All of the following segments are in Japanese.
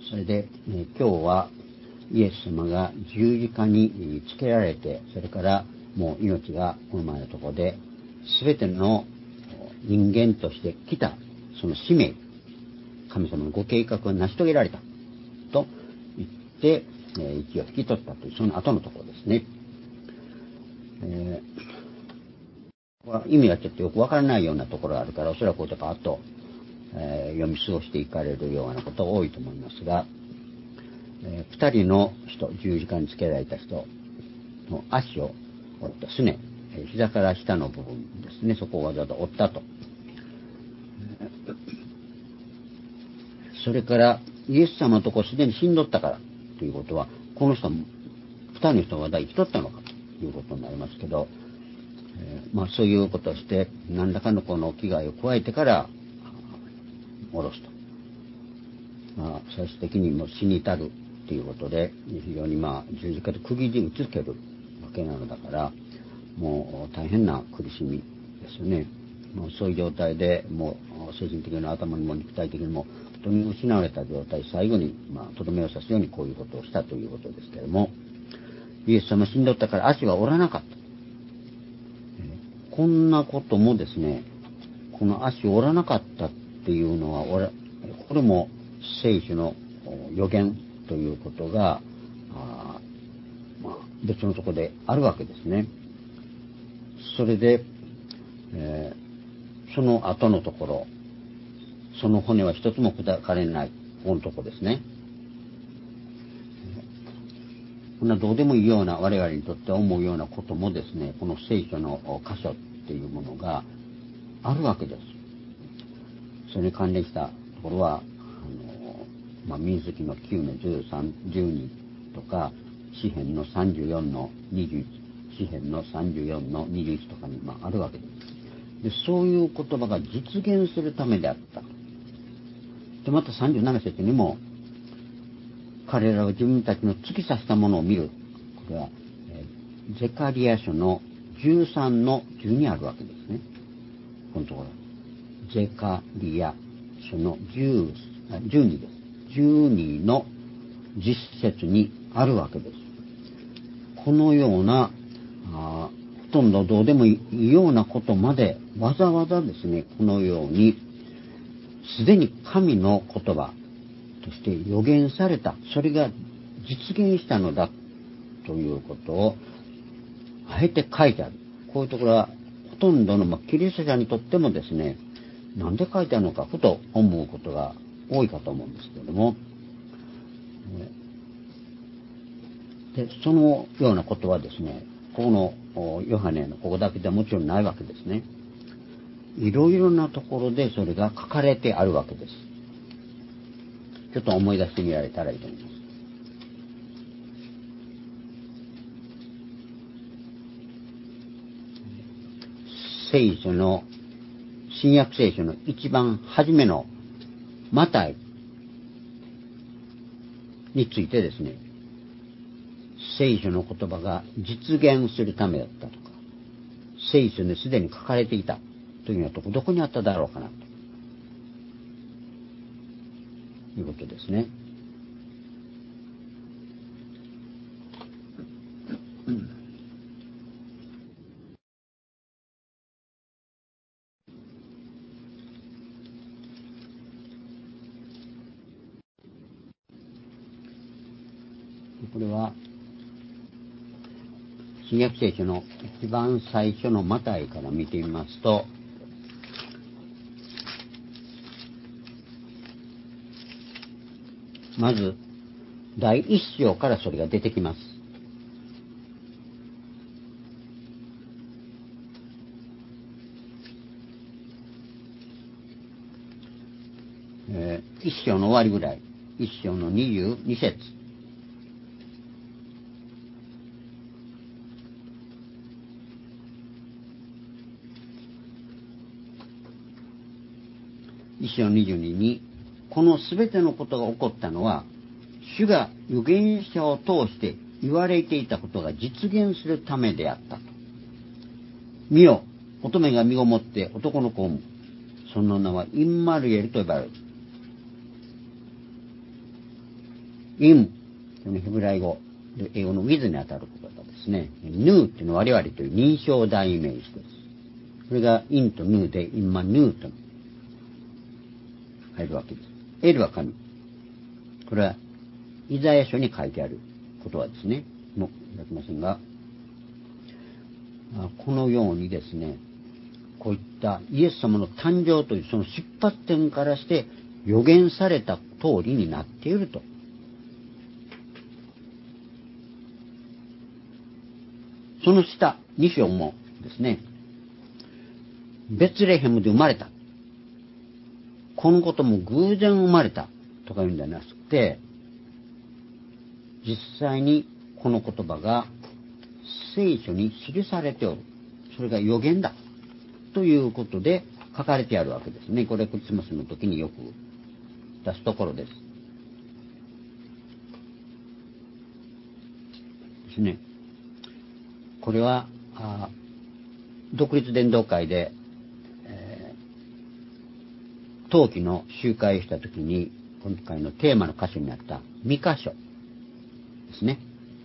それで、今日はイエス様が十字架につけられて、それからもう命がこの前のところで全ての人間として来たその使命、神様のご計画が成し遂げられたと言って、息を引き取ったというその後のところですね。意味がちょっとよくわからないようなところがあるから、おそらくこうとか後、読み過ごしていかれるようなことが多いと思いますが、二人の人、十字架につけられた人の足を折ったすね、膝から下の部分ですね、そこをわざわざ折ったと。それからイエス様のとこすでに死んどったからということは、この人も二人の人がまだ生きとったのかということになりますけど、そういうことをして何らかのこの危害を加えてから下ろすと、最終的にもう死に至るということで、非常に十字架で釘に打ちつけるわけなのだから、もう大変な苦しみですよね。もうそういう状態で、もう精神的にも頭にも肉体的にも本当に失われた状態、最後にとどめを刺すようにこういうことをしたということですけれども、イエス様死んどったから足は折らなかった。こんなこともですね、この足を折らなかったっていうのは、これも聖書の予言ということが別のところであるわけですね。それで、その後のところ、その骨は一つも砕かれない、このところですね。こんなどうでもいいような、我々にとって思うようなこともですね、この聖書の箇所っていうものがあるわけです。それに関連したところは民数記の9の13、12とか、詩編の34の21、詩編の34の21とかにあるわけです。で、そういう言葉が実現するためであった。で、また37節にも、彼らは自分たちの突き刺したものを見る。これは、ゼカリア書の13の10にあるわけですね。このところ。ゼカリア書の12です。12の実節にあるわけです。このような、ほとんどどうでもいいようなことまで、わざわざですね、このように、すでに神の言葉として予言された、それが実現したのだということをあえて書いてある。こういうところはほとんどのキリスト者にとってもですね、なんで書いてあるのかふと思うことが多いかと思うんですけれども、でそのようなことはですね、このヨハネのここだけではもちろんないわけですね。いろいろなところでそれが書かれてあるわけです。ちょっと思い出してみられたらいいと思います。聖書の新約聖書の一番初めのマタイについてですね、聖書の言葉が実現するためだったとか、聖書にすでに書かれていたというのはどこにあっただろうかなということですね。これは新約聖書の一番最初のマタイから見てみますと、まず第一章からそれが出てきます。一章の終わりぐらい、一章の22節。一章22に、このすべてのことが起こったのは、主が預言者を通して言われていたことが実現するためであったと。見よ、乙女が身ごもって男の子を産む。その名はインマルエルと呼ばれる。 イム、ヘブライ語、英語の with に当たる言葉ですね。ヌーっていうのは我々という認証代名詞です。これが in とヌーで、インマヌーと入るわけです。エルは神。これはイザヤ書に書いてある言葉ですね。もういただきませんが、このようにですね、こういったイエス様の誕生というその出発点からして予言された通りになっていると。その下、2章もですね、ベツレヘムで生まれた。このことも偶然生まれたとか言うんじゃなくて、実際にこの言葉が聖書に記されておる。それが予言だ。ということで書かれてあるわけですね。これクリスマスの時によく出すところです。ですね。これは独立伝道会で、冬季の集会をした時に今回のテーマの箇所にあったミカ書ですね。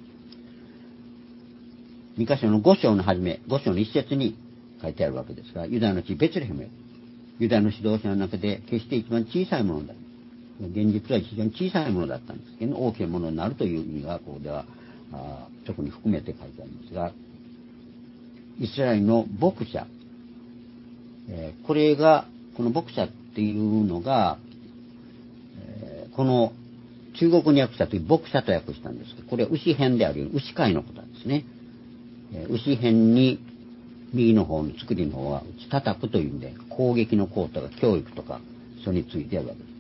ミカ書の5章の初め、5章の1節に書いてあるわけですが、ユダヤの地ベツレヘムへ、ユダヤの指導者の中で決して一番小さいものだ。現実は非常に小さいものだったんですけど、大きいものになるという意味がここでは特に含めて書いてありますが、イスラエルの牧者、これがこの牧者っていうのが、この中国に訳したとき牧者と訳したんですが、これは牛編である牛飼いのことなんですね。牛編に右の方の作りの方は打ち叩くというんで、攻撃の功とか教育とかそれについてあるわけです。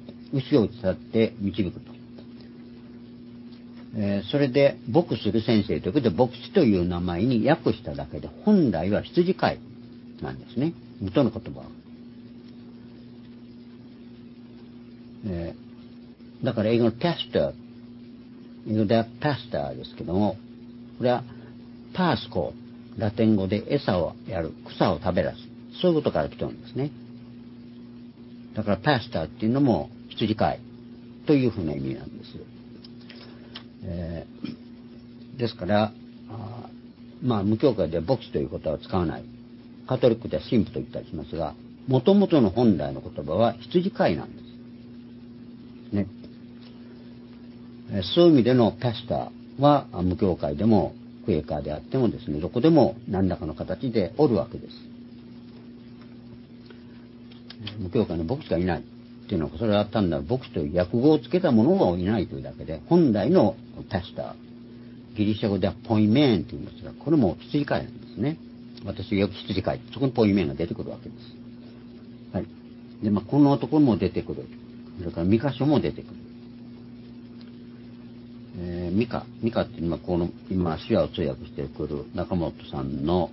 牛を打ち叩って導くと。それで牧する先生ということで牧師という名前に訳しただけで、本来は羊飼いなんですね。元の言葉は。だから英語のパスター、英語ではパスターですけども、これはパースコー、ラテン語で餌をやる、草を食べらす、そういうことから来てるんですね。だからパスターっていうのも羊飼いというふうな意味なんです。ですから無教会では牧師という言葉を使わない、カトリックでは神父と言ったりしますが、もともとの本来の言葉は羊飼いなんですね。そういう意味でのパスターは無教会でもクエーカーであってもですね、どこでも何らかの形でおるわけです。無教会の牧師がいないっていうのは、それは単なる牧師という訳語をつけたものがいないというだけで、本来のパスター、ギリシャ語ではポイメンというんですが、これも羊飼いなんですね。私よく羊飼い、そこにポイメンが出てくるわけです。はい。で、このところも出てくる。それからミカ書も出てくる。ミカっていうのはこの今手話を通訳してくる中本さんの、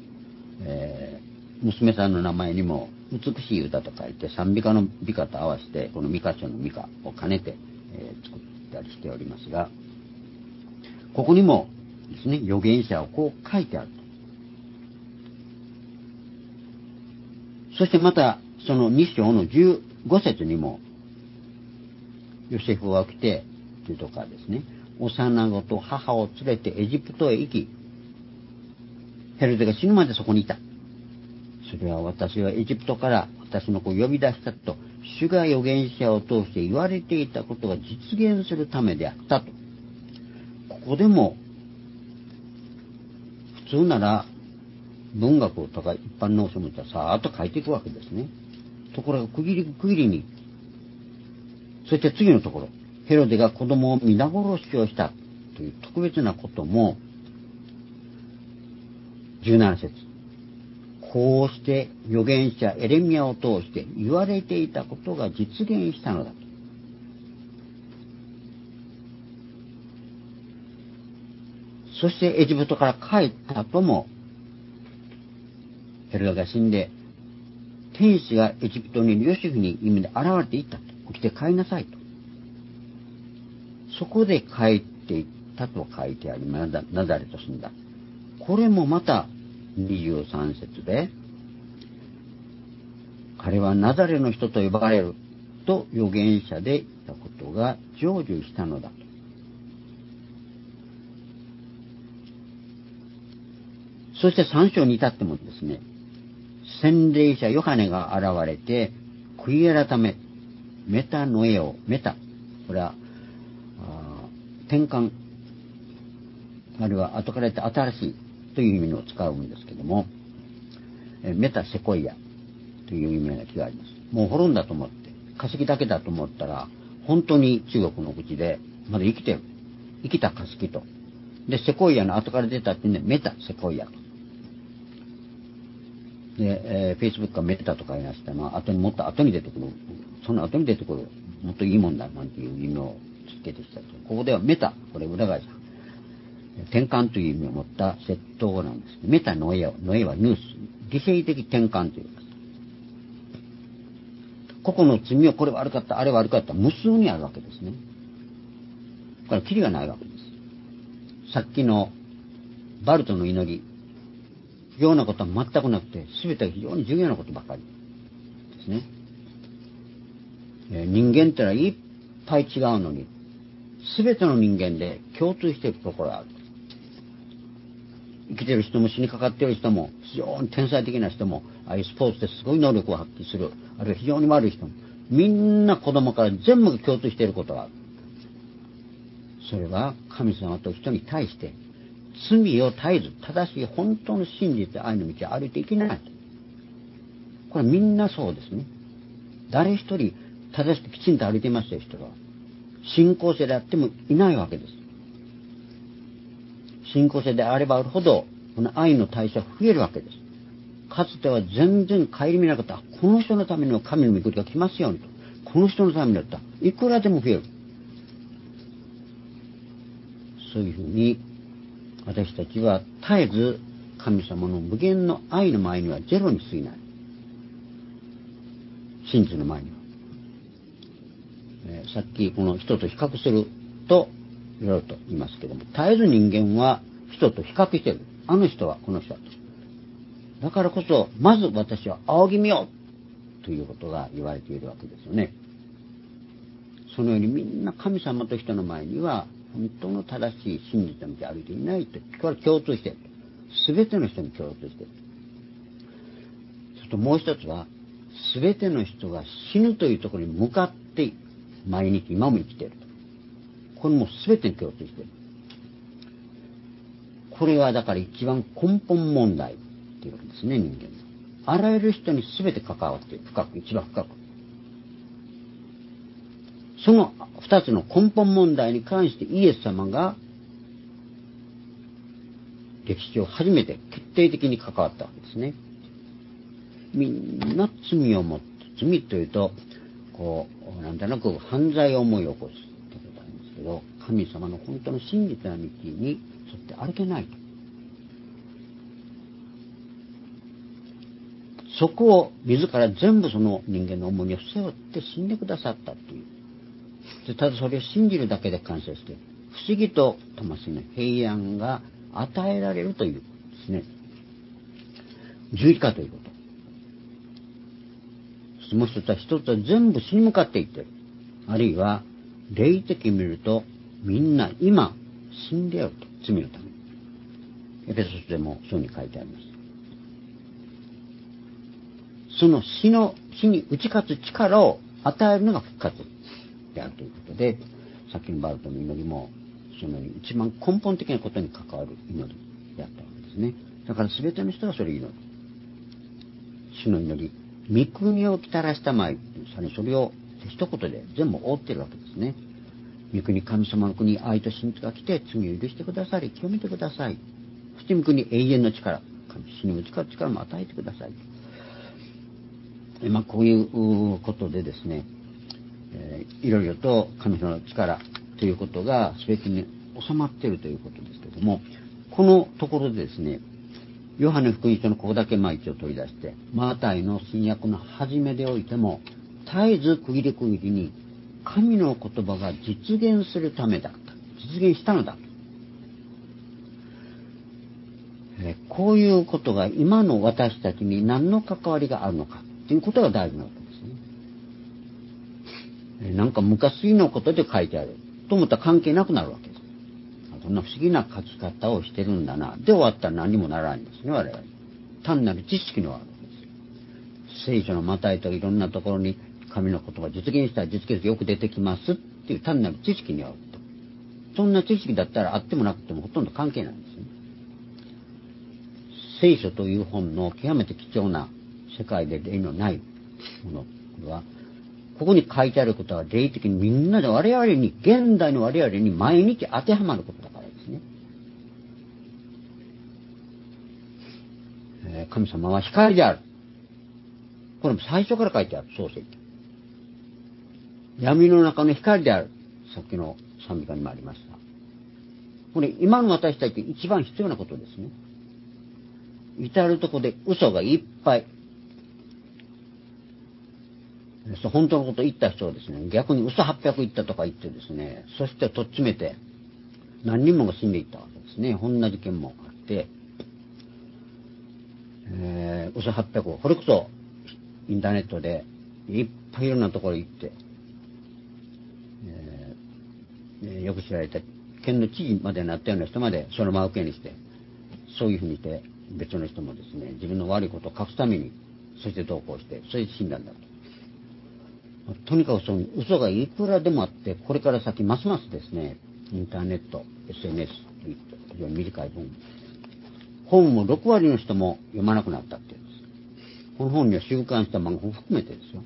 娘さんの名前にも美しい歌と書いて賛美歌の美歌と合わせてこのミカ書のミカを兼ねて、作ったりしておりますが、ここにもですね、預言者をこう書いてあると。そしてまたその2章の15節にも、ヨセフは来てというとかですね、幼子と母を連れてエジプトへ行き、ヘロデが死ぬまでそこにいた。それは私はエジプトから私の子を呼び出したと、主が預言者を通して言われていたことが実現するためであったと。ここでも普通なら文学とか一般の書物はさーっと書いていくわけですね。ところが区切りに、そして次のところ、ヘロデが子供を皆殺しをしたという特別なことも17節、こうして預言者エレミヤを通して言われていたことが実現したのだと。そしてエジプトから帰った後も、ヘロデが死んで、天使がエジプトにいるヨセフに夢で現れていったと。起きて帰りなさいと。そこで帰っていったと書いてあります。ナザレと住んだ。これもまた23節で、彼はナザレの人と呼ばれると預言者で言ったことが成就したのだと。 そして3章に至ってもですね、洗礼者ヨハネが現れて、悔い改め、メタノエオ、メタ。これは、転換、あるいは後から言って新しいという意味を使うんですけども、メタセコイアという意味の気があります。もう滅んだと思って、化石だけだと思ったら、本当に中国の口で、まだ生きてる。生きた化石と。で、セコイアの後から出たってね、メタセコイアと。で、Facebook がメタとか言いましたのは、もっと後に出てくる。その後に出てくる。もっといいもんだなんていう意味をつけてきたと。ここではメタ、これ裏返した。転換という意味を持った窃盗なんです。メタノエオ、ノエはヌース。犠牲的転換というか。個々の罪をこれ悪かった、あれ悪かった、無数にあるわけですね。これはキリがないわけです。さっきのバルトの祈り、不要なことは全くなくて、全てが非常に重要なことばかりですね。人間ってのはいっぱい違うのに、全ての人間で共通しているところがある。生きてる人も死にかかっている人も、非常に天才的な人も、ああいうスポーツですごい能力を発揮する、あるいは非常に悪い人も、みんな子供から全部が共通していることがある。それは神様と人に対して罪を絶えず正しい本当の真実愛の道を歩いていけない。これみんなそうですね。誰一人正しくきちんと歩いていますよ、人は。信仰者であってもいないわけです。信仰者であればあるほどこの愛の対象は増えるわけです。かつては全然顧みなかった。この人のためにも神の御国が来ますようにと。この人のためにだったらいくらでも増える。そういうふうに私たちは絶えず神様の無限の愛の前にはゼロに過ぎない。真実の前には。さっきこの人と比較するといろいろと言いますけども、絶えず人間は人と比較している。あの人はこの人だと。だからこそまず私は仰ぎ見ようということが言われているわけですよね。そのようにみんな神様と人の前には本当の正しい真実の道を歩いていないと。これは共通している。すべての人に共通している。それともう一つは、すべての人が死ぬというところに向かって毎日今も生きている。これもすべてに共通している。これはだから一番根本問題っていうわけですね、人間の。あらゆる人にすべて関わっている。深く、一番深く。その二つの根本問題に関してイエス様が歴史上初めて決定的に関わったわけですね。みんな罪を持って、罪というと、なんとなく犯罪を思い起こすってことなんですけど、神様の本当の真実な道に沿って歩けないと。そこを自ら全部その人間の重荷を背負って死んでくださったっていう。でただそれを信じるだけで完成して、不思議と魂の平安が与えられるというですね、十字架ということ。もう一つは全部死に向かっていってる。あるいは霊的に見るとみんな今死んでやると。罪のために。エペソスでもそうに書いてあります。その死に打ち勝つ力を与えるのが復活であるということで、さっきのバルトの祈りもその一番根本的なことに関わる祈りであったわけですね。だから全ての人がそれを祈る。主の祈り、御国をきたらしたまい、それを一言で全部覆っているわけですね。御国、神様の国、愛と真実が来て罪を許してくださり、清めてください。そして御国、永遠の力、死に打ち勝つ力も与えてください。こういうことでですね、いろいろと神様の力ということが全てに収まっているということですけれども、このところでですね、ヨハネ福音書のここだけ一応取り出して、マタイの新約の初めでおいても、絶えず区切り区切りに神の言葉が実現するためだった。実現したのだ。こういうことが今の私たちに何の関わりがあるのかということが大事なわけですね。なんか昔のことで書いてあると思ったら関係なくなるわけです。 こんな不思議な書き方をしてるんだな。で終わったら何にもならないんですね、我々。単なる知識のあるわけです。聖書のまたいといろんなところに神の言葉実現したら実現よく出てきますっていう単なる知識にあると。そんな知識だったらあってもなくてもほとんど関係ないんですね。聖書という本の極めて貴重な世界で例のないものは、ここに書いてあることは霊的にみんなで我々に、現代の我々に毎日当てはまることだからですね。神様は光である。これも最初から書いてある、創世記。闇の中の光である。さっきの賛美歌にもありました。これ今の私たち一番必要なことですね。至るところで嘘がいっぱい。本当のこと言った人はですね、逆に嘘800言ったとか言ってですね、そしてとっちめて何人もが死んでいったわけですね。こんな事件もあって、嘘800、これこそインターネットでいっぱいいろんなところ行って、よく知られた県の知事までになったような人までその場受けにして、そういうふうにして別の人もですね、自分の悪いことを隠すためにそして同行して、それで死んだんだと。とにかくその嘘がいくらでもあって、これから先ますますですね、インターネット SNS 非常に短い分、本も6割の人も読まなくなったって言うんです。この本には週刊誌と漫画も含めてですよ。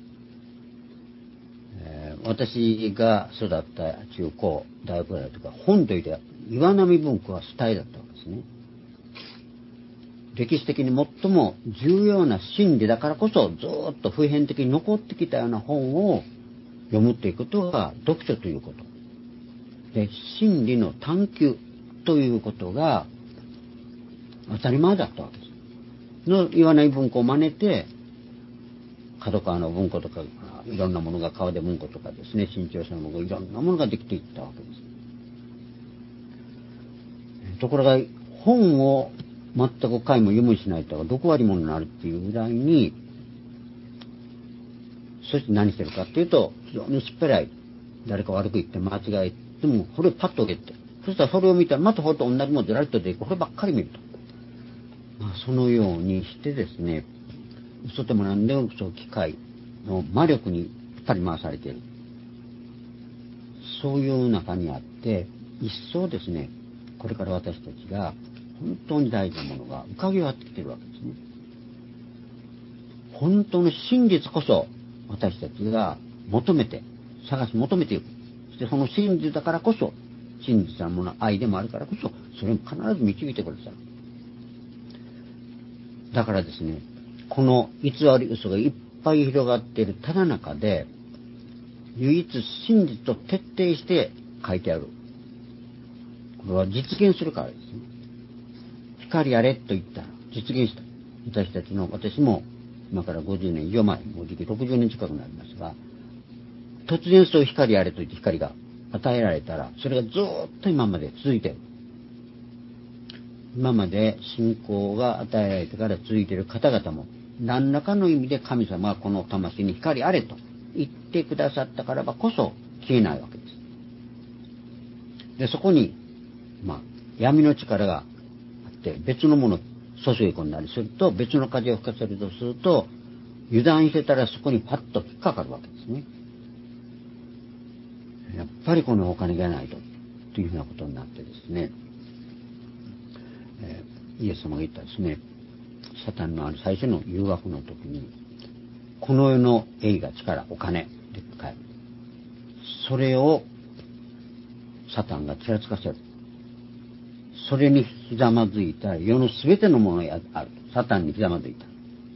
私が育った中高大学ぐらいとか、本といって岩波文庫は主体だったわけですね。歴史的に最も重要な真理だからこそ、ずっと普遍的に残ってきたような本を読むということが読書ということで、真理の探求ということが当たり前だったわけです。の岩波文庫を真似て、角川の文庫とかいろんなものが、川出文庫とかですね、新潮社の文庫、いろんなものができていったわけです。ところが本を全く回も読むしないと6割ものになるっていうぐらいに、そして何してるかっていうと、非常に薄っぺらい、誰か悪く言って間違えてもこれをパッと受けて、そしたらそれを見たらまたほと同じものずらりと出ていく、こればっかり見ると、そのようにしてですね、嘘でも何でもそう機械の魔力に引っ張り回されている、そういう中にあって、一層ですね、これから私たちが本当に大事なものが浮かび上がってきているわけですね。本当の真実こそ私たちが求めて、探し求めていく。そしてその真実だからこそ、真実なもの、愛でもあるからこそ、それを必ず導いてくださる。だからですね、この偽り嘘がいっぱい広がっているただ中で、唯一真実と徹底して書いてある。これは実現するからですね。光やれと言ったら実現した。私も今から50年以上前、もうじき60年近くなりますが、突然そういう光やれと言って光が与えられたら、それがずっと今まで続いている。今まで信仰が与えられてから続いている方々も、何らかの意味で神様はこの魂に光あれと言ってくださったからばこそ消えないわけです。で、そこに、闇の力があって別のものを注ぎ込んだりすると、別の風を吹かせるとすると、油断してたらそこにパッと引っかかるわけですね。やっぱりこのお金がないというふうなことになってですね、イエス様が言ったですね、サタンの最初の誘惑の時に、この世の栄が力、お金で買える。それをサタンがちらつかせる。それにひざまずいた世のすべてのものがある。サタンにひざまずいた。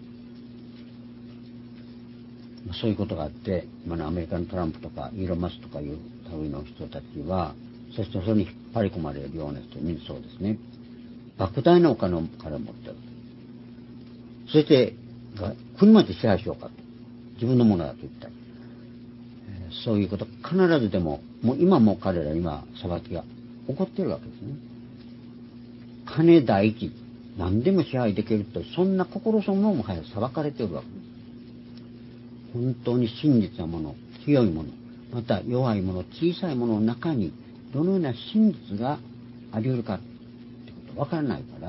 そういうことがあって、今のアメリカのトランプとかイーロン・マスクとかいう類の人たちは、そしてそれに引っ張り込まれるような人にそうですね、莫大なお金をから持ってる。そして国まで支配しようかと、自分のものだと言ったり、そういうこと必ずでも、もう今も彼ら今裁きが起こっているわけですね。金第一、何でも支配できると、そんな心そのものも早く裁かれているわけです。本当に真実なもの、強いもの、また弱いもの、小さいものの中にどのような真実があり得るかってことわからないから、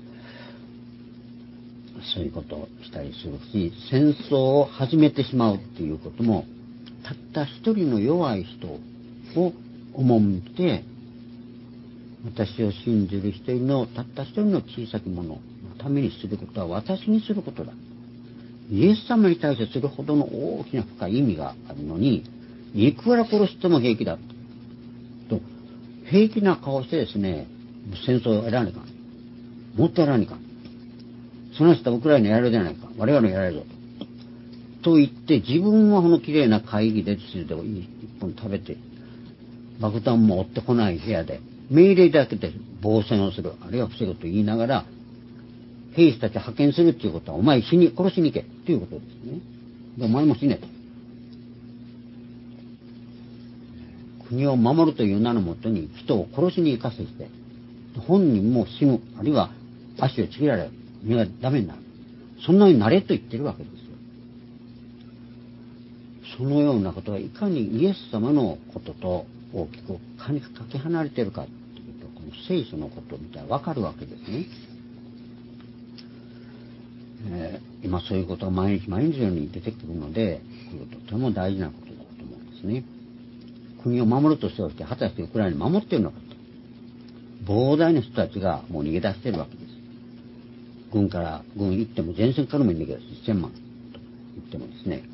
そういうことをしたりするし、戦争を始めてしまうっていうことも、たった一人の弱い人を赴いて、私を信じる一人のたった一人の小さき者のためにすることは私にすることだ。イエス様に対してするほどの大きな深い意味があるのに、いくら殺しても平気だと平気な顔してですね、戦争をやらないかん、もっとやらないかん、その人はウクライナやるじゃないか、我々もやられるぞと言って、自分はこの綺麗な会議で地で一本食べて、爆弾も追ってこない部屋で命令だけで防戦をする、あるいは防ぐと言いながら、兵士たちを派遣するっていうことは、お前殺しに行けということですね。でお前も死ねと。国を守るという名のもとに人を殺しに行かせて、本人も死ぬ、あるいは足をちぎられる、身がダメになる、そんなになれと言ってるわけですよ。そのようなことがいかにイエス様のことと大きくかけ離れているかというと、この聖書のことを見たら分かるわけですね。今そういうことが毎日毎日のように出てくるので、これはとても大事なことだと思うんですね。国を守るとして果たしてウクライナを守っているのかと。膨大な人たちがもう逃げ出しているわけです。軍行っても前線からも逃げ出す1000万と言ってもですね、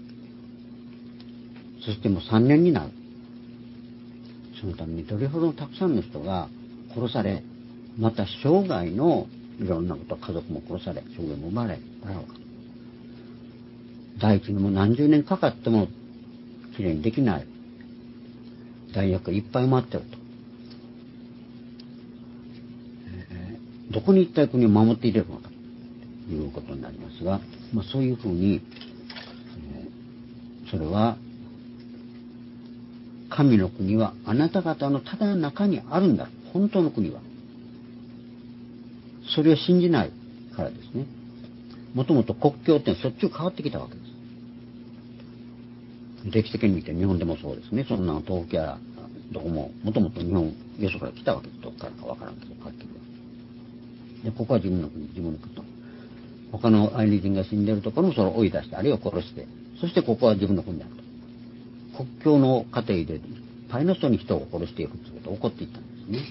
そしてもう3年になる。そのためにどれほどたくさんの人が殺され、また生涯のいろんなこと、家族も殺され、生涯も生まれ、第一にも何十年かかってもきれいにできない弾薬がいっぱい埋まってると。どこに一体国を守っていれるのかということになりますが、そういうふうに、それは神の国はあなた方のただ中にあるんだ。本当の国は。それを信じないからですね。もともと国境ってしょっちゅう変わってきたわけです。歴史的に見て日本でもそうですね。そんな東京やどこももともと日本よそから来たわけです。どこからかわからんけど、はっきりは。で、ここは自分の国、自分の国と。他のアイヌ人が住んでいるところもそれを追い出して、あるいは殺して、そしてここは自分の国だと。国境の過程でいっぱいの人に人を殺していくということが起こっていったんですね。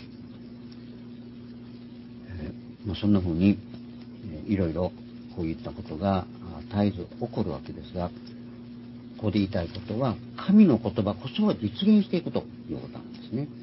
そんな風にいろいろこういったことが絶えず起こるわけですが、ここで言いたいことは、神の言葉こそは実現していくということなんですね。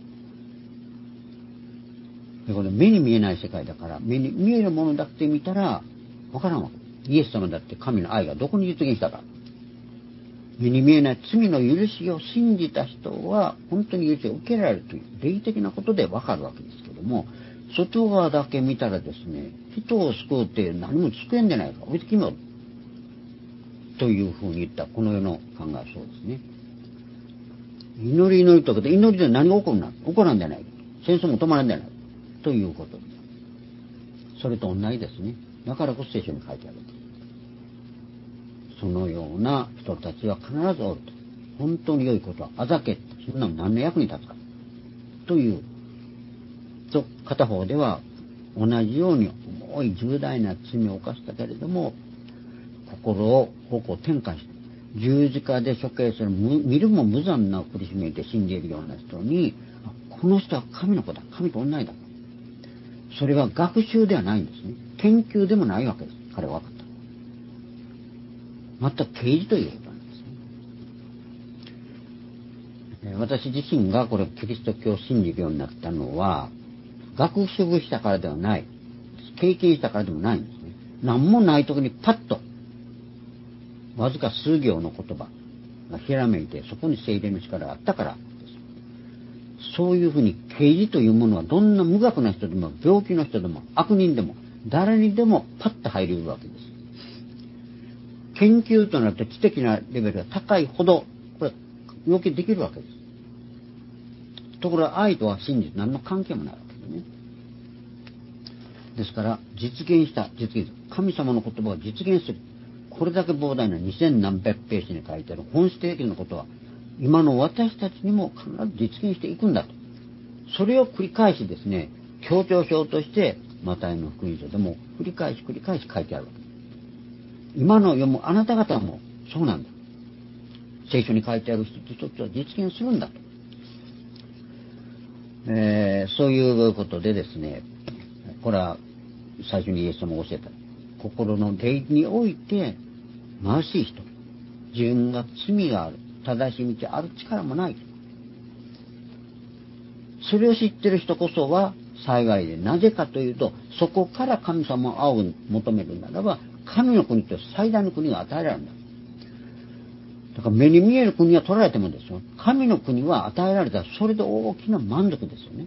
でこれ目に見えない世界だから、目に見えるものだって見たらわからんわけ。イエス様だって神の愛がどこに実現したか。目に見えない罪の許しを信じた人は本当に許しを受けられるという霊的なことでわかるわけですけども、外側だけ見たらですね、人を救うって何も救えんじゃないか、置いてきまうというふうに言ったこの世の考えはそうですね。祈りとかで、祈りで何が起こるの？起こらんじゃないか、戦争も止まらんじゃないかということです。それと同じですね。だからこそ聖書に書いてある。そのような人たちは必ずおると。本当に良いことはあざけって、そんなの何の役に立つかというと、片方では同じように重い重大な罪を犯したけれども、心を方向転換して十字架で処刑する見るも無残な苦しみで死んでいるような人に、この人は神の子だ、神と同じだ、それは学習ではないんですね。研究でもないわけです。彼は分かった。全く啓示ということなんですね。私自身がこれキリスト教を信じるようになったのは、学習したからではない、経験したからでもないんですね。何もないところにパッとわずか数行の言葉がひらめいて、そこに聖霊の力があったからです。そういうふうに啓示というものは、どんな無学な人でも病気の人でも悪人でも誰にでもパッと入れるわけです。研究となると知的なレベルが高いほどこれ要求できるわけです。ところが愛とは真実何の関係もないわけですね。ですから実現神様の言葉を実現する、これだけ膨大な2000何百ページに書いてある本質的なことは今の私たちにも必ず実現していくんだと。それを繰り返しですね、強調しようとして、マタイの福音書でも繰り返し書いてあるわけ。今の読むあなた方もそうなんだ。聖書に書いてある一つ一つを実現するんだと。そういうことでですね、これは最初にイエス様が教えた。心の霊において貧しい人、自分が罪がある、正しい道ある力もない。それを知っている人こそは幸いで、なぜかというと、そこから神様を仰ぎ求めるならば、神の国という最大の国が与えられるんだ。だから目に見える国は取られてもですよ、神の国は与えられたらそれで大きな満足ですよね。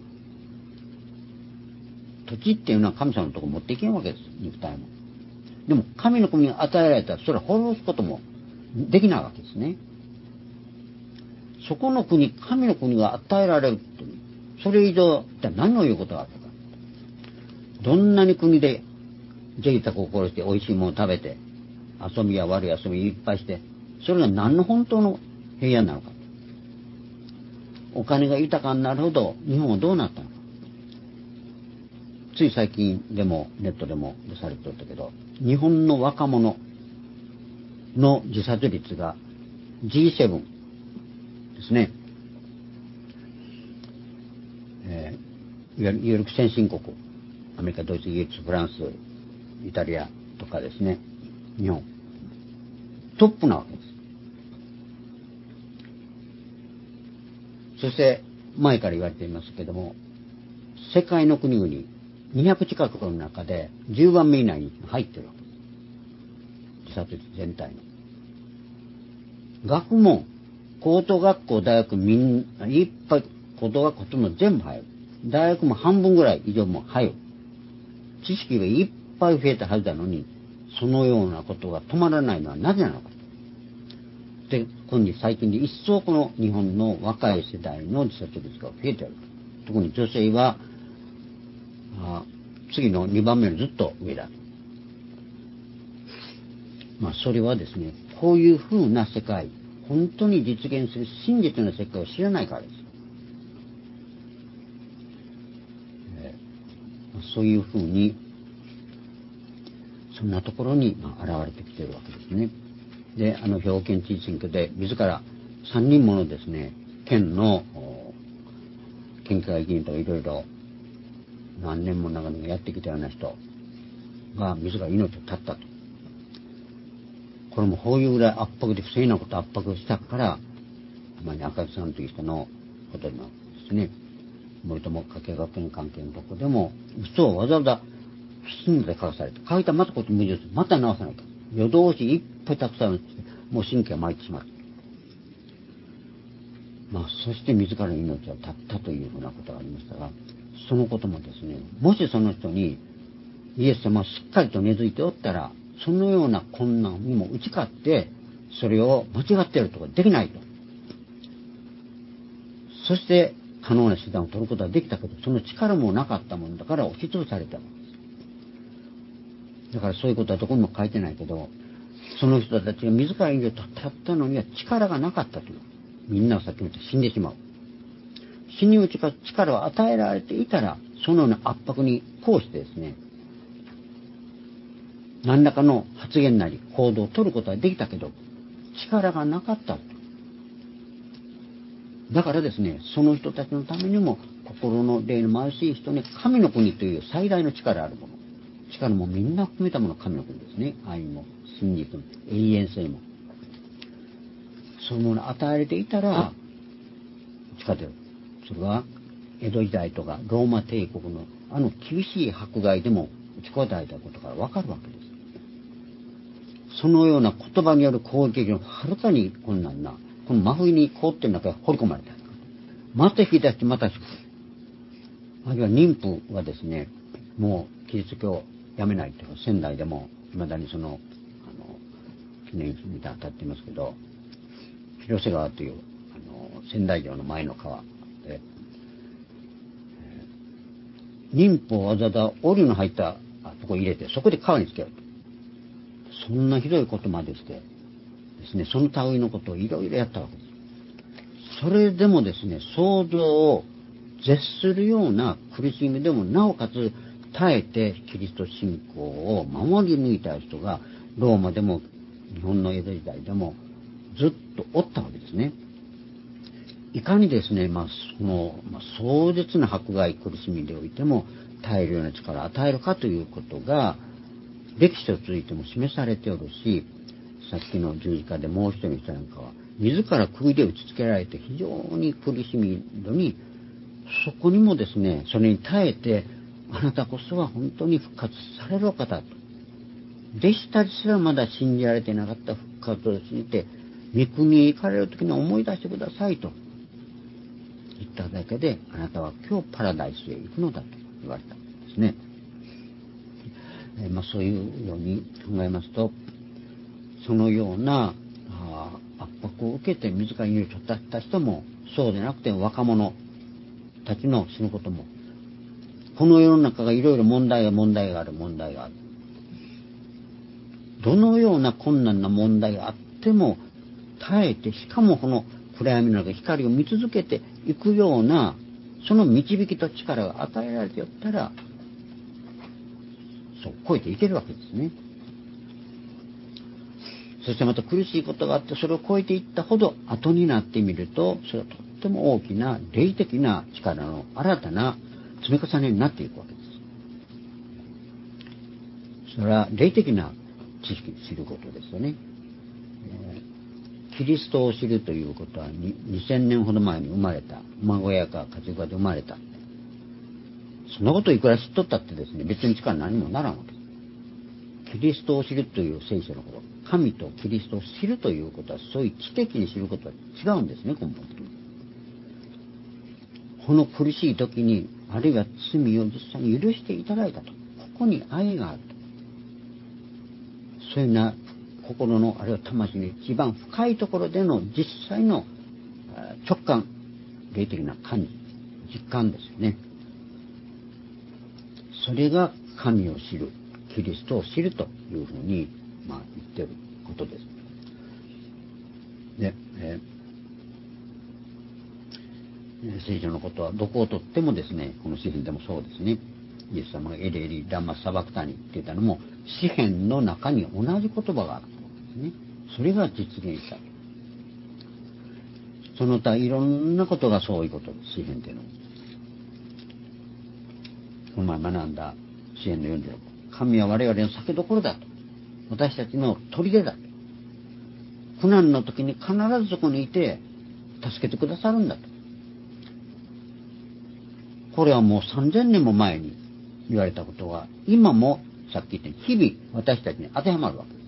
土地っていうのは神様のところ持っていけんわけです、肉体も。でも神の国が与えられたらそれを滅ぼすこともできないわけですね。そこの国、神の国が与えられるって、それ以上って何を言うことがあるのか。どんなに国で贅沢を殺して美味しいものを食べて、遊びや悪い遊びいっぱいして、それが何の本当の平安なのか。お金が豊かになるほど日本はどうなったのか。つい最近でもネットでも出されておったけど、日本の若者の自殺率が G7 ですね、いわゆる先進国、アメリカ、ドイツ、イギリス、フランス、イタリアとかですね、日本トップなわけです。そして前から言われていますけども、世界の国々200近くの中で10番目以内に入ってるわけです。自殺率全体の。学問、高等学校、大学、みんないっぱい、高等学校とも全部入る。大学も半分ぐらい以上も入る。知識がいっぱい増えたはずなのに、そのようなことが止まらないのはなぜなのか。で、今日最近で一層この日本の若い世代の自殺率が増えている。特に女性は、次の2番目のずっと上だ。それはですね、こういう風な世界、本当に実現する真実の世界を知らないからです。そういう風に、そんなところに現れてきているわけですね。で、兵庫県知事選挙で自ら3人ものですね、県の県議会議員とかいろいろ何年も長々やってきたような人が自ら命を絶ったと。これもこういうぐらい圧迫で不正なことを圧迫したから、赤木さんという人のことなんですね。森友家計学園関係のところでも嘘をわざわざ進んで書かされて、書いたまたこと矛盾する、また直さないと、夜通しいっぱいたくさんして、もう神経が参ってしまう。そして自らの命を絶ったというふうなことがありましたが、そのこともですね、もしその人にイエス様はしっかりと根付いておったら、そのような困難にも打ち勝って、それを間違っているとかできないと。そして可能な手段を取ることはできたけど、その力もなかったもんだから押しつぶされたわけです。だからそういうことはどこにも書いてないけど、その人たちが自ら命を絶ったのには力がなかったという。みんなはさっきも言った死んでしまう。死に打ち勝つ力を与えられていたら、そのような圧迫にこうしてですね、何らかの発言なり行動を取ることはできたけど、力がなかった。だからですね、その人たちのためにも、心の霊の貧しい人に神の国という最大の力あるもの。力もみんな含めたもの神の国ですね。愛も真実も永遠性も。そういうものを与えられていたら、力で、それは江戸時代とかローマ帝国の厳しい迫害でも打ち答えたことからわかるわけです。そのような言葉による攻撃のはるかに困難な、この真冬に凍ってる中に放り込まれた。また引き出してまた引く。あるいは妊婦はですね、もうキリスト教をやめないというか、仙台でも未だにその記念碑みたいなの立っていますけど、広瀬川という仙台城の前の川で、妊婦をわざわざオリの入ったとこ入れて、そこで川につけようと。そんなひどいことまでしてですね、その類のことをいろいろやったわけです。 それでもですね、想像を絶するような苦しみでもなおかつ耐えてキリスト信仰を守り抜いた人がローマでも日本の江戸時代でもずっとおったわけですね。いかにですね、壮絶な迫害苦しみでおいても耐えるような力を与えるかということが歴史を通じても示されておるし、さっきの十字架でもう一人の人なんかは自ら釘で打ちつけられて非常に苦しみのに、そこにもですね、それに耐えて、あなたこそは本当に復活されるお方と、弟子たちすらまだ信じられていなかった復活を信じて、御国へ行かれる時に思い出してくださいと言っただけで、あなたは今日パラダイスへ行くのだと言われたんですね。そういうように考えますと、そのような圧迫を受けて自ら命を絶った人も、そうでなくて若者たちの死ぬことも、この世の中がいろいろ問題がある。どのような困難な問題があっても耐えて、しかもこの暗闇の中光を見続けていくような、その導きと力が与えられてよったら、そう超えていけるわけですね。そしてまた苦しいことがあって、それを超えていったほど後になってみると、それはとっても大きな霊的な力の新たな積み重ねになっていくわけです。それは霊的な知識を知ることですよね。キリストを知るということは2000年ほど前に生まれた馬小屋か家畜屋で生まれた、そんなことをいくら知っとったってですね、別に力何もならんわけです。キリストを知るという聖書のこと、神とキリストを知るということは、そういう知的に知ることは違うんですね、根本的に。この苦しい時に、あるいは罪を実際に許していただいたと、ここに愛があると、そういうような心の、あるいは魂の一番深いところでの実際の直感、霊的な感じ、実感ですよね。それが神を知る、キリストを知るというふうに、言っていることです。で、聖書のことはどこをとってもですね、この詩篇でもそうですね、イエス様がエレエリラマサバクタニって言ったのも詩篇の中に同じ言葉があるとですね。それが実現した。その他いろんなことがそういうことです。詩篇っていうのはこの前学んだ詩篇の46、神は我々の酒どころだと、私たちの砦だと、苦難の時に必ずそこにいて助けてくださるんだと。これはもう3000年も前に言われたことが今もさっき言ったように日々私たちに当てはまるわけ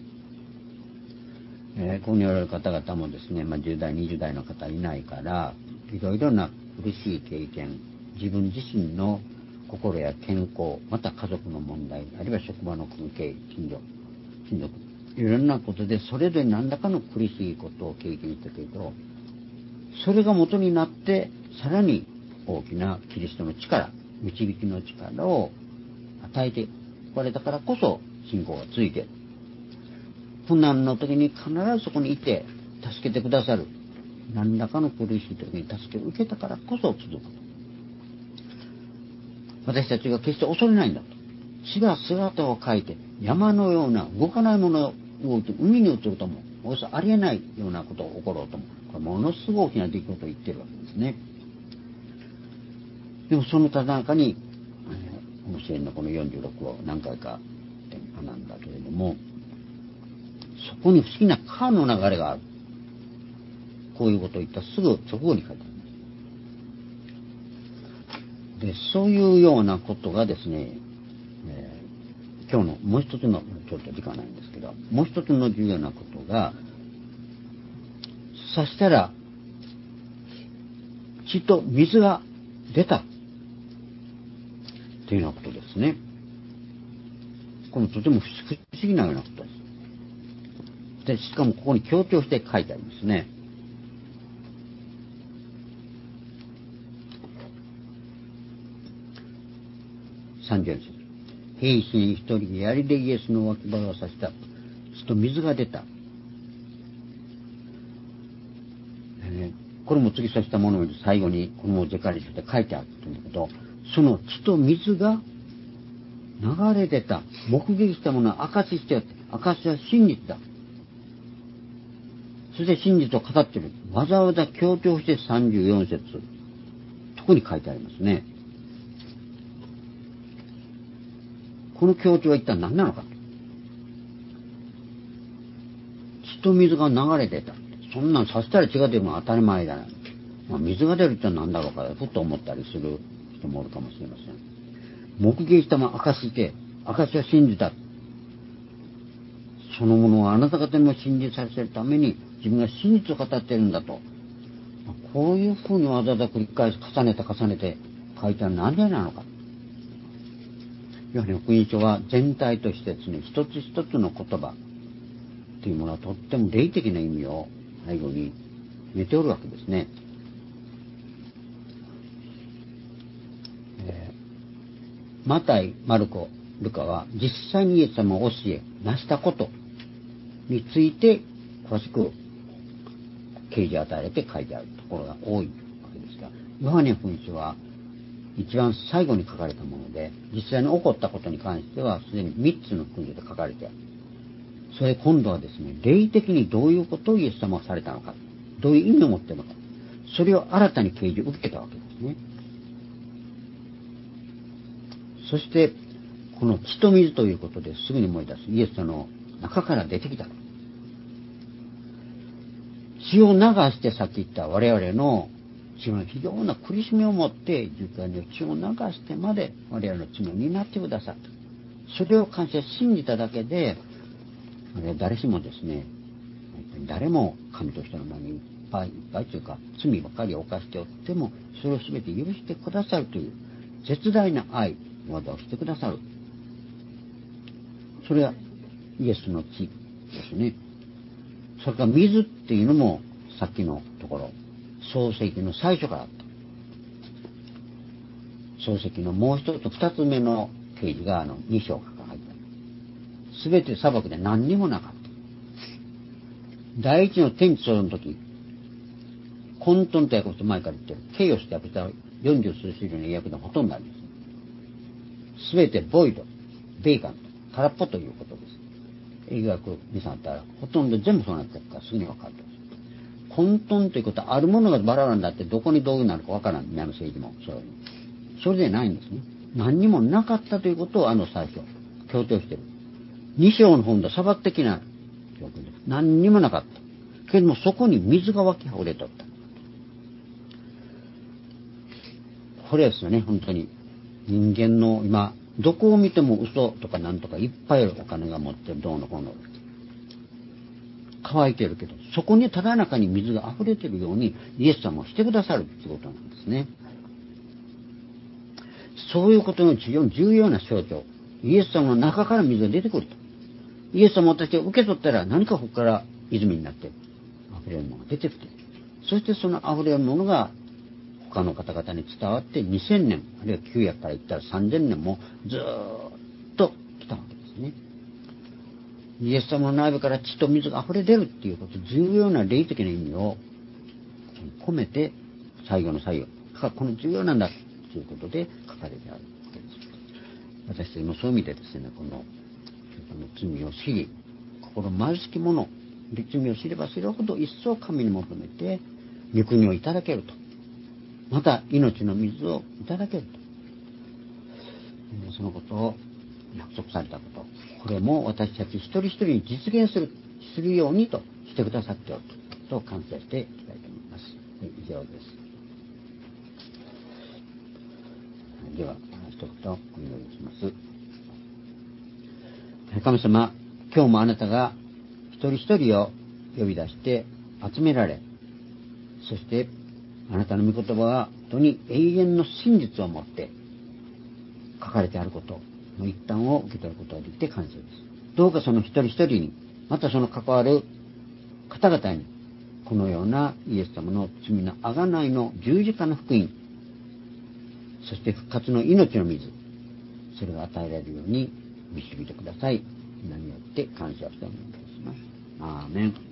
です。ここにおられる方々もですね、10代20代の方いないから、いろいろな苦しい経験、自分自身の心や健康、また家族の問題、あるいは職場の関係、親族、いろんなことでそれぞれ何らかの苦しいことを経験したけど、それが元になってさらに大きなキリストの力、導きの力を与えてこれたからこそ信仰がついて、苦難の時に必ずそこにいて助けてくださる、何らかの苦しい時に助けを受けたからこそ続く。私たちが決して恐れないんだと。地が姿を変えて山のような動かないものを海に移るとも、およそありえないようなことが起ころうとも、これものすごく大きな出来事を言ってるわけですね。でもそのただ中に、この詩篇のこの46を何回か学んだけれども、そこに不思議な川の流れがある。こういうことを言ったすぐ直後に書いてあります。で、そういうようなことがですね、今日のもう一つの、ちょっと時間ないんですけど、もう一つの重要なことが、そしたら、血と水が出たというようなことですね。これもとても不思議なようなことです。で、しかもここに強調して書いてありますね。34節。兵士に一人槍でイエスの脇腹を刺した。血と水が出た。 これも次そうしたものより最後にこの文字借りして書いてあるんだけど、その血と水が流れ出た、目撃したものは証ししてやって、証は真実だ。そして真実を語っている。わざわざ強調して34節、特に書いてありますね。この強調は一体何なのか。血と水が流れ出た。そんなんさせたら血が出るのは当たり前だな。水が出るって何だろうか、ふと思ったりする人もおるかもしれません。目撃したも証して、証は真実だ。そのものをあなた方にも信じさせるために自分が真実を語っているんだと。こういうふうにわざわざ繰り返し重ねて書いてあるのは何でなのか。やはり福音書は全体としてですね、一つ一つの言葉というものはとっても霊的な意味を背後に入れておるわけですね。マタイ、マルコ、ルカは実際にイエス様を教え、なしたことについて詳しく啓示を与えられて書いてあるところが多いわけですが、ヨハネ福音書は一番最後に書かれたもので、実際に起こったことに関してはすでに3つの福音書で書かれてある。それ今度はですね、霊的にどういうことをイエス様はされたのか、どういう意味を持っているのか、それを新たに啓示を受けたわけですね。そしてこの血と水ということですぐに思い出す。イエス様の中から出てきた。血を流してさっき言った我々の血の非常な苦しみを持って十字架に血を流してまで我々の罪を担ってくださった。それを感謝信じただけで、誰しもですね、誰も神としての前にいっぱいというか罪ばかりを犯しておってもそれを全て許してくださるという絶大な愛の技をしてくださる。それはイエスの血ですね。それから水っていうのもさっきのところ創世記の最初からあった。創世記のもう一つ二つ目のページが2章から入った。すべて砂漠で何にもなかった。第一の天地創造の時、混沌と訳して前から言ってる。ケイオスと訳したら40数種類の訳でほとんどあります。すべてボイド、ベーカンと空っぽということです。医学にさんったらほとんど全部そうなってるからすぐに分かるんです。混沌ということはあるものがバラバラになってどこにどうなるか分からん。南政治もそれでないんですね。何にもなかったということを最初強調してる。2章の本で砂漠的な状況です。何にもなかった。けどもそこに水が湧き溢れとった。これですよね、本当に。人間の今、どこを見ても嘘とかなんとかいっぱいお金が持ってるどうのこうの。乾いてるけど、そこにただ中に水が溢れてるようにイエス様をしてくださるということなんですね。そういうことの非常に重要な象徴。イエス様の中から水が出てくると。イエス様を私が受け取ったら何かここから泉になって溢れるものが出てきて、そしてその溢れるものが他の方々に伝わって2000年あるいは旧約から言ったら3000年もずーっと来たわけですね。イエス様の内部から血と水が溢れ出るっていうこと、重要な霊的な意味を込めて最後の最後この重要なんだということで書かれてあるわけです。私たちもそういう意味でですね、この罪を知り心貧しき者、罪を知れば知るほど一層神に求めて御国をいただけると、また命の水をいただけると、そのことを約束されたこと、これも私たち一人一人に実現するようにとしてくださっておると感謝していきたいと思います。以上です。では一言お祈りします。神様、今日もあなたが一人一人を呼び出して集められ、そしてあなたの御言葉は本当に永遠の真実を持って書かれてあることの一端を受け取ることができて感謝です。どうかその一人一人に、またその関わる方々に、このようなイエス様の罪の贖いの十字架の福音、そして復活の命の水、それが与えられるように導いてください。皆によって感謝をしてお願いします。アーメン。